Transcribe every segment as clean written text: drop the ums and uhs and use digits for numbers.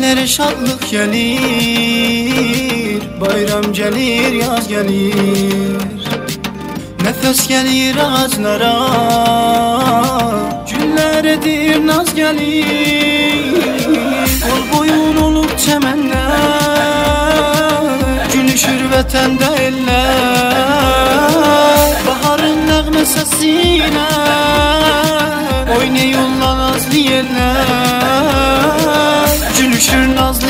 Ellere şadlık gelir, bayram gelir, yaz gelir. Nefes gelir ağaçlara, güller edir, naz gelir. Kol boyun olup çemenler, gülüşür vətəndə eller. Baharın nəğmə səsinə oynayırlar nazlı yerler. Gülüşür nazlı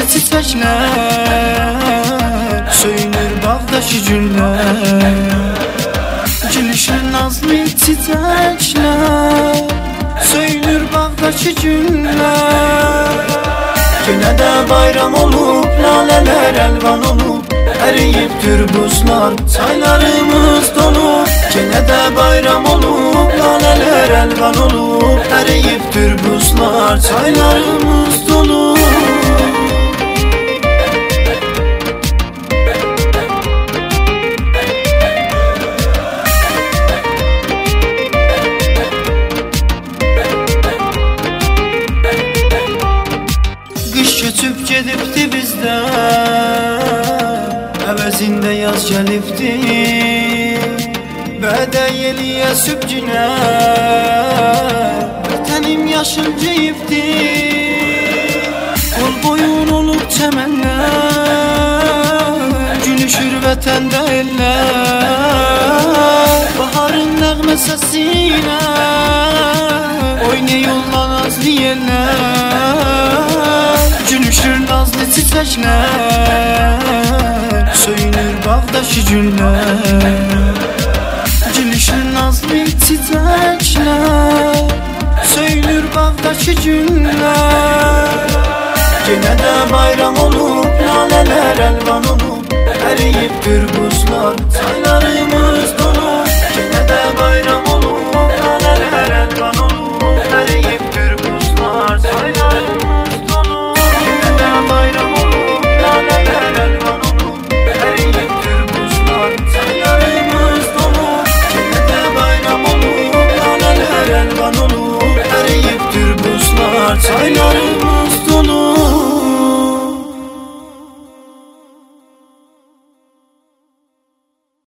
çiçekler, söyünür bağdaki güller. Gülüşür nazlı çiçekler, söyünür bağdaki güller. Yine de bayram olup, laleler elvan olup, eriyiptir buzlar, çaylarımız dolup. Yine de bayram olup, laleler elvan olup, eriyiptir buzlar, çaylarımız dolup. Köçüp gedibdi bizdən, əvəzində yaz gəlibdi. Bədə yeliyə sübgünə, vətənim yaşıl geyibdi. Qol boyun olub çəmənlər, gülüşür vətəndə eller. Baharın nəğmə səsinə oynayırlar nazlı yerlər. Gülüşür nazlı çiçekler, söyünür bağdaki güller. Gülüşür nazlı çiçekler, söyünür bağdaki güller. Yine de bayram olup, laleler elvan olup, eriyiptir buzlar, çaylarımız dolup. Yine de bayram olup, laleler elvan olup, eriyiptir buzlar, çaylarımız. Çaylarımız